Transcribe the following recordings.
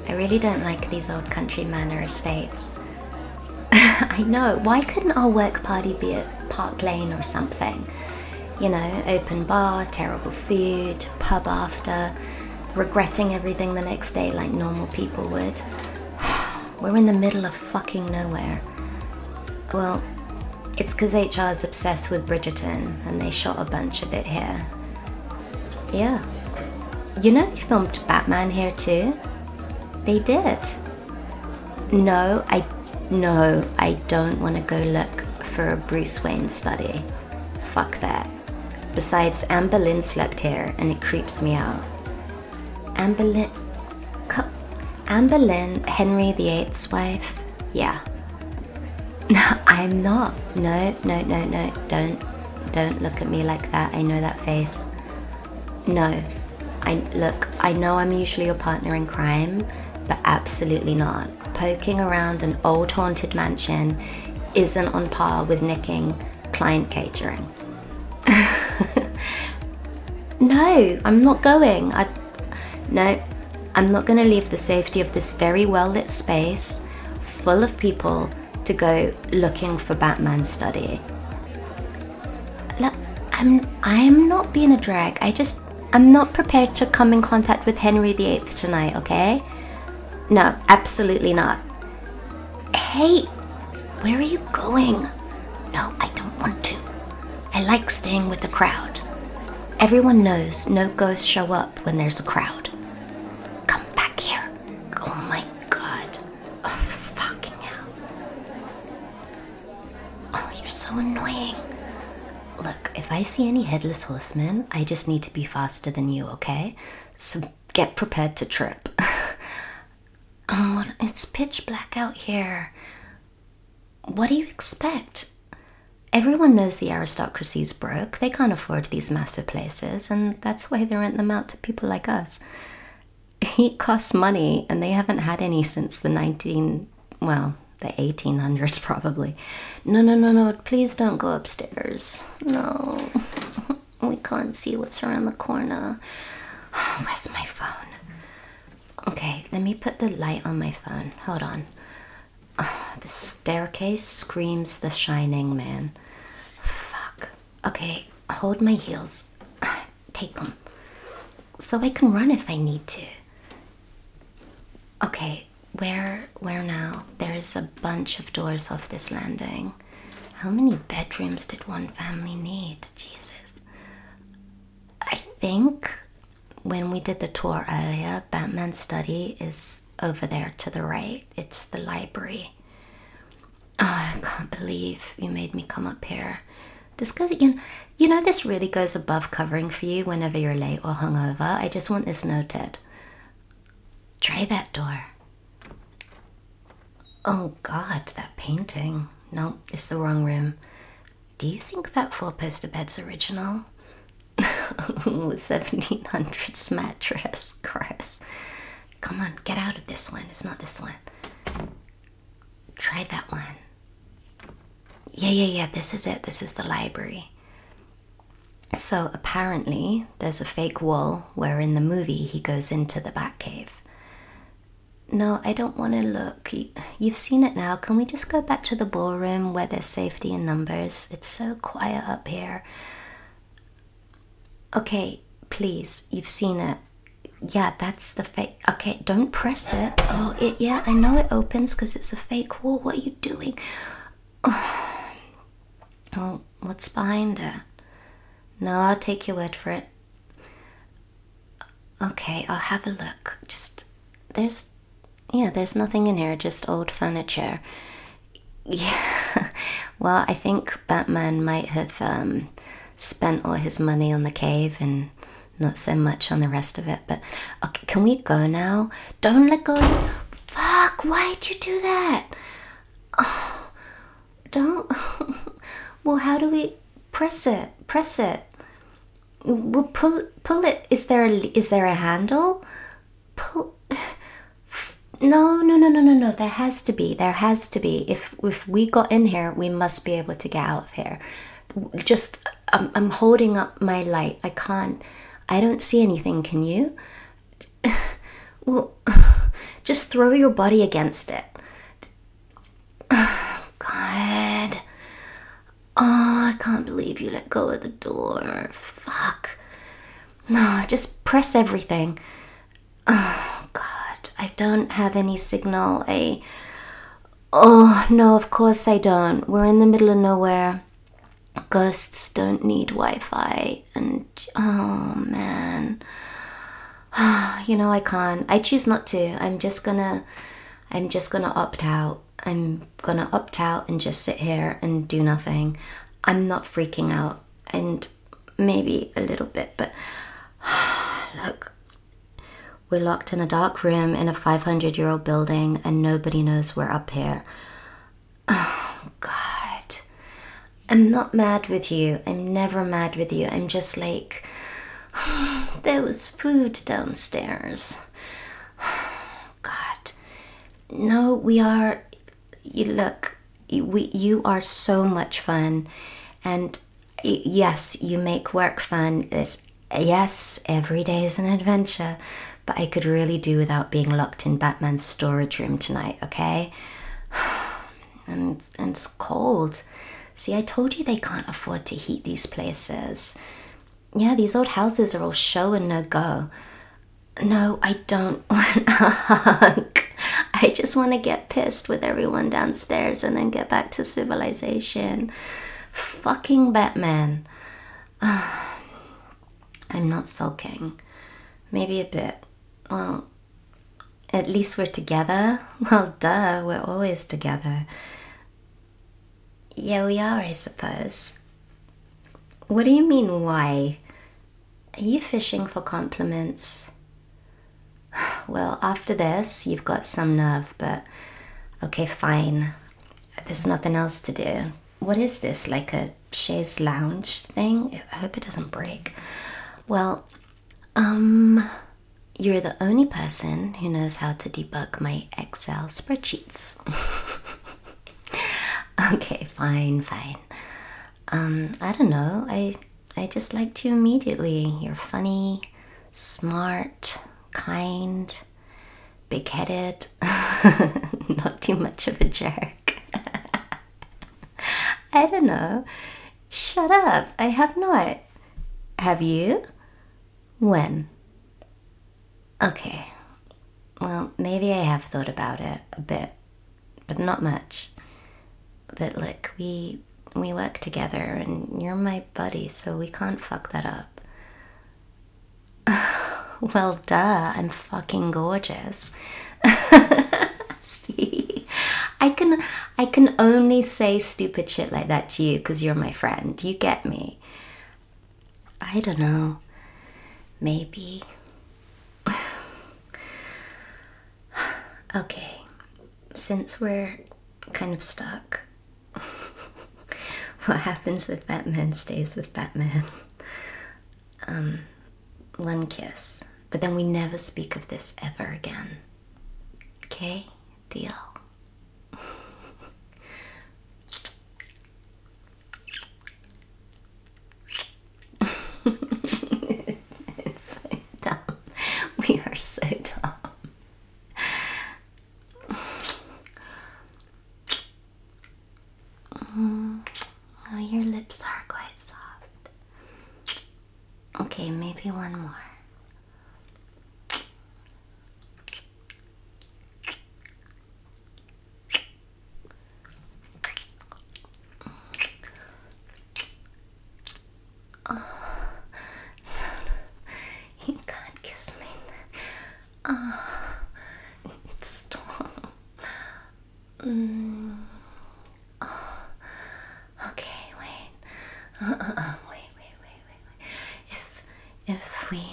I really don't like these old country manor estates. I know, why couldn't our work party be at Park Lane or something? You know, open bar, terrible food, pub after, regretting everything the next day like normal people would. We're in the middle of fucking nowhere. Well, it's because HR is obsessed with Bridgerton and they shot a bunch of it here. Yeah. You know they filmed Batman here too? They did. No, I don't want to go look for a Bruce Wayne study. Fuck that. Besides, Anne Boleyn slept here and it creeps me out. Anne Boleyn, Henry VIII's wife? Yeah. No, I'm not. No. Don't look at me like that. I know that face. No. I know I'm usually your partner in crime, but absolutely not. Poking around an old haunted mansion isn't on par with nicking client catering. No, I'm not going. No, I'm not going to leave the safety of this very well-lit space full of people to go looking for Batman's study. Look, I'm not being a drag. I'm not prepared to come in contact with Henry VIII tonight, okay? No, absolutely not. Hey, where are you going? No, I don't want to. I like staying with the crowd. Everyone knows no ghosts show up when there's a crowd. Come back here. Oh my god. Oh, fucking hell. Oh, you're so annoying. Look, if I see any headless horsemen, I just need to be faster than you, okay? So get prepared to trip. Oh, it's pitch black out here. What do you expect? Everyone knows the aristocracy's broke. They can't afford these massive places, and that's why they rent them out to people like us. It costs money, and they haven't had any since the 1800s probably. No, please don't go upstairs. No, we can't see what's around the corner. Where's my phone? Okay, let me put the light on my phone. Hold on. The staircase screams The Shining, man. Fuck. Okay, hold my heels. Take them. So I can run if I need to. Okay, where now? There's a bunch of doors off this landing. How many bedrooms did one family need? Jesus. I think when we did the tour earlier, Batman's study is over there to the right. It's the library. Oh, I can't believe you made me come up here. This goes, you know, this really goes above covering for you whenever you're late or hungover. I just want this noted. Try that door. Oh God, that painting. Nope, it's the wrong room. Do you think that four-poster bed's original? 1700s mattress, Chris. Come on, get out of this one. It's not this one. Try that one. Yeah, this is it. This is the library. So apparently there's a fake wall where in the movie he goes into the Batcave. No, I don't want to look. You've seen it now. Can we just go back to the ballroom where there's safety in numbers? It's so quiet up here. Okay, please, you've seen it. Yeah, that's the fake. Okay, don't press it. Oh, yeah, I know it opens because it's a fake wall. What are you doing? Oh, what's behind it? No, I'll take your word for it. Okay, I'll have a look. There's nothing in here, just old furniture. Yeah, well, I think Batman might have spent all his money on the cave and not so much on the rest of it. But okay, can we go now? Don't let go. Fuck, why'd you do that? Oh, don't. Well, how do we press it? Well, pull it. Is there a handle? Pull. No. There has to be. If we got in here, we must be able to get out of here. Just, I'm holding up my light. I don't see anything. Can you? Well, Just throw your body against it. Oh, God. Oh, I can't believe you let go of the door. Fuck. No, just press everything. Oh, God. I don't have any signal. Oh, no, of course I don't. We're in the middle of nowhere. Ghosts don't need Wi-Fi. And, oh, man. I can't. I choose not to. I'm just gonna opt out. I'm gonna opt out and just sit here and do nothing. I'm not freaking out, and maybe a little bit, but look, we're locked in a dark room in a 500-year-old building and nobody knows we're up here. Oh, God. I'm not mad with you. I'm never mad with you. I'm just like, there was food downstairs. God. No, we are... You are so much fun. And yes, you make work fun. Yes, every day is an adventure. But I could really do without being locked in Batman's storage room tonight, okay? And it's cold. See, I told you they can't afford to heat these places. Yeah, these old houses are all show and no go. No, I don't want a hug. I just want to get pissed with everyone downstairs and then get back to civilization. Fucking Batman. I'm not sulking. Maybe a bit. Well, at least we're together. Well, duh, we're always together. Yeah, we are, I suppose. What do you mean, why? Are you fishing for compliments? Well, after this, you've got some nerve, but okay, fine. There's nothing else to do. What is this, like a chaise lounge thing? I hope it doesn't break. Well, you're the only person who knows how to debug my Excel spreadsheets. Okay, fine. I don't know. I just liked you immediately. You're funny, smart, kind, big-headed, not too much of a jerk. I don't know. Shut up. I have not. Have you? When? Okay. Well, maybe I have thought about it a bit, but not much. But look, we work together and you're my buddy, so we can't fuck that up. Well, duh, I'm fucking gorgeous. See, I can only say stupid shit like that to you because you're my friend. You get me? I don't know. Maybe. Okay, since we're kind of stuck, what happens with Batman stays with Batman. One kiss, but then we never speak of this ever again. Okay? Deal. It's so dumb. We are so dumb. Oh, your lips are quite soft. Okay, maybe one more. Oh, no. You can't kiss me. Oh, stop. Oh, okay, wait. Wait. If we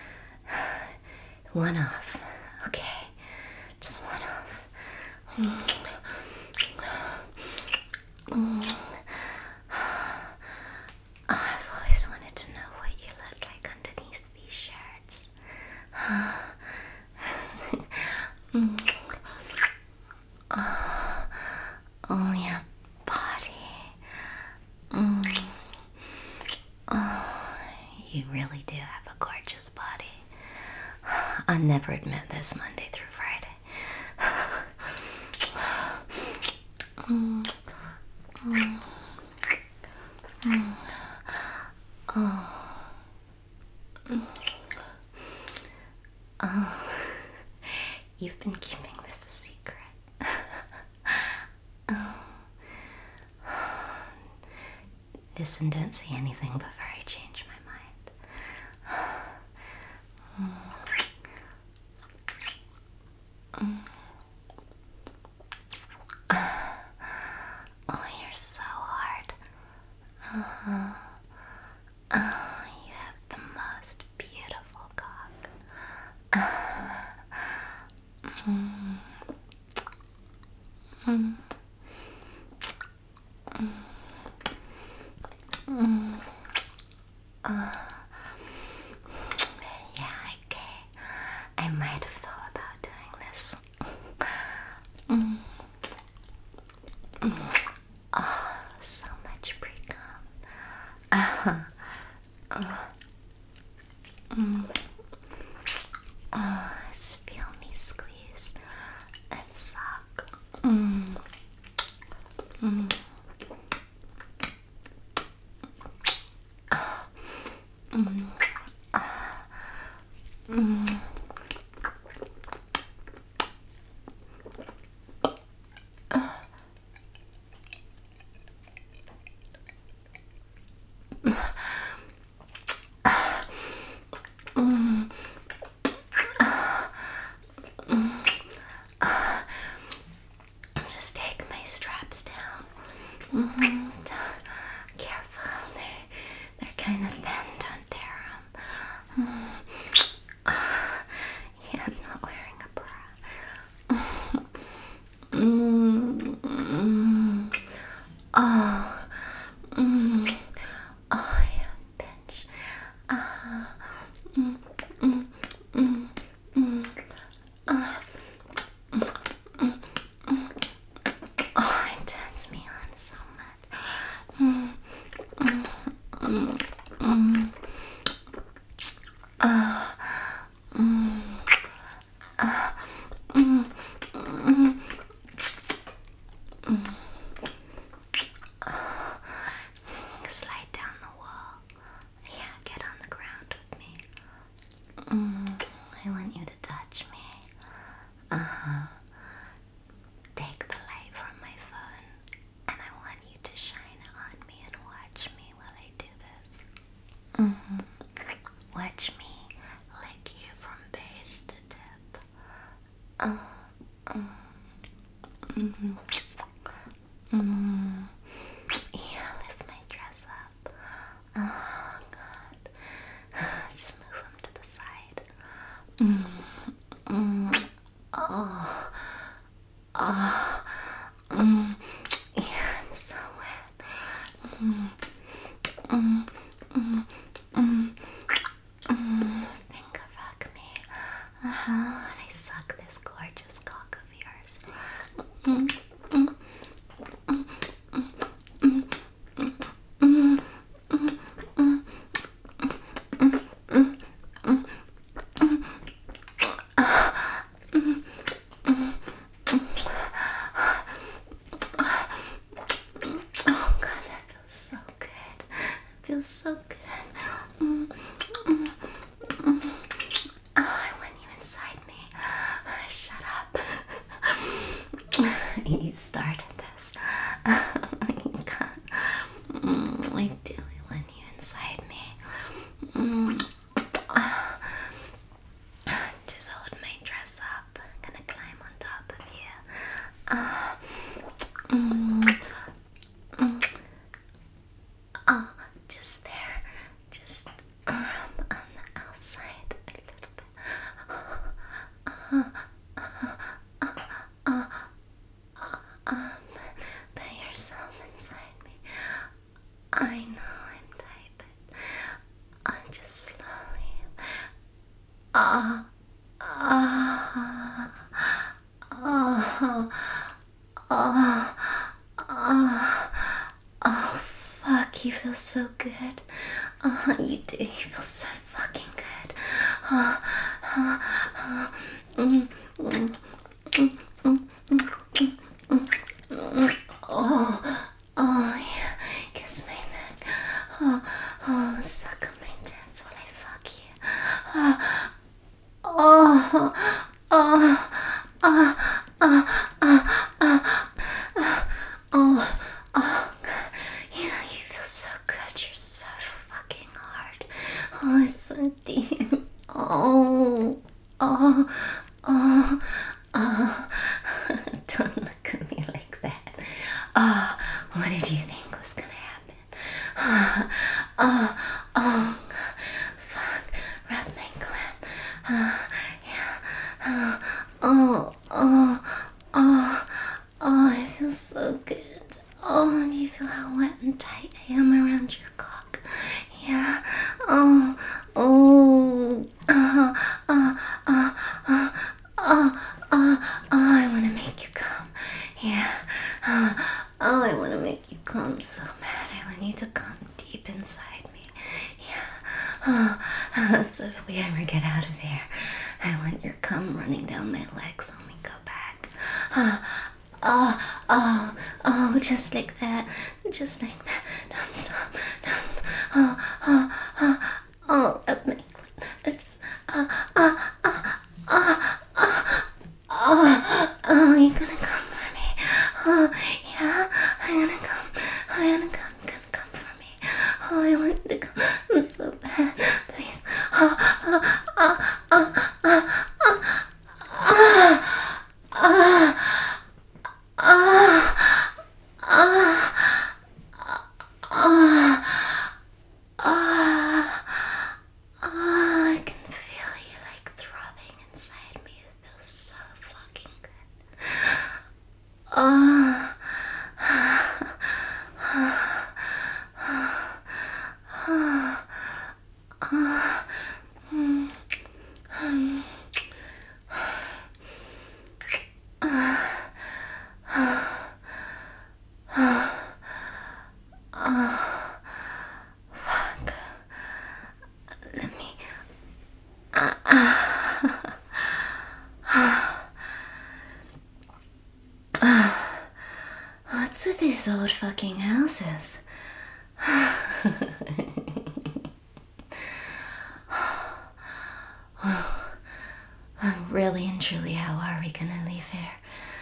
one off, okay, just one off. I've always wanted to know what you look like underneath these shirts. Oh, your body. Oh, you really do have a gorgeous body. I'll never admit this Monday through Friday. You've been keeping this a secret. Listen, don't say anything before I change my mind. Oh, you're so hard. Oh, you have the most beautiful cock. Yeah, okay. I might have thought about doing this. Oh, so much pre-cum. Oh, just feel me squeeze and suck. Just take my straps down. Careful, they're kind of thin, don't tear them. Yeah, I'm not wearing a bra. Oh, yeah, bitch. Oh, it turns me on so much. Slide down the wall. Yeah, get on the ground with me. I want you to touch me. Take the light from my phone, and I want you to shine it on me and watch me while I do this. Watch me lick you from base to tip. Yeah, lift my dress up. Oh, God. Just move him to the side. Yeah, I'm so wet. Finger fuck me. And I suck this gorgeous cock of yours. Oh, God, that feels so good. That feels so good. Oh, I want you inside me. Shut up. You started this. You can't. I do want you inside me. Just hold my dress up. I'm gonna climb on top of you. Oh, just there. Just on the outside a little bit. Put yourself inside me. I know I'm tight, but just slowly. Oh, fuck, you feel so good. You do, you feel so fucking good. Oh, oh, yeah, you feel so good. You're so fucking hard. Oh, it's so deep. Oh, oh, oh, oh. Don't look at me like that. Oh, what did you think was gonna happen? Oh, oh, fuck, rub my gland. Yeah. Oh, oh, oh, oh, it feels so good. Oh, do you feel how wet and tight I am around your cock? Yeah. Oh, oh, I want to make you come. Yeah. Oh, I want to make you come so bad. I want you to come deep inside me. Yeah. So if we ever get out of here, I want your cum running down my legs when we go back. Oh, just like that. Just like that. Don't stop. Don't stop. Rub my clit. Just, you're gonna come for me. Oh, yeah, I'm gonna come. I'm gonna come. You're gonna come for me. Oh, I want you to come so bad. Please. I can feel you like throbbing inside me. It feels so fucking good. Let me. What's with these old fucking houses? Really and truly, how are we gonna leave here?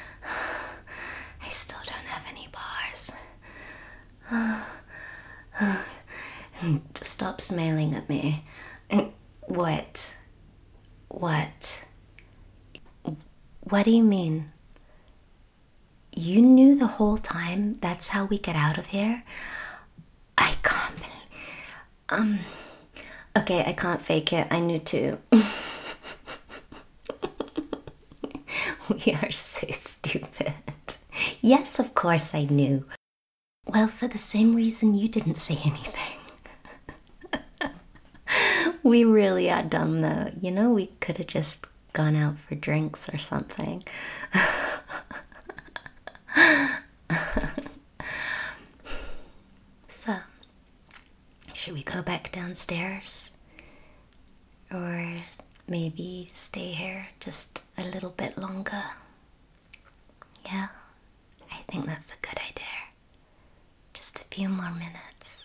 I still don't have any bars. Just stop smiling at me. What? What? What do you mean? You knew the whole time that's how we get out of here? I can't believe... Okay, I can't fake it. I knew too. We are so stupid. Yes, of course I knew. Well, for the same reason you didn't say anything. We really are dumb though. You know, we could have just gone out for drinks or something. So, should we go back downstairs? Or maybe stay here just a little bit longer? Yeah, I think that's a good idea. Just a few more minutes.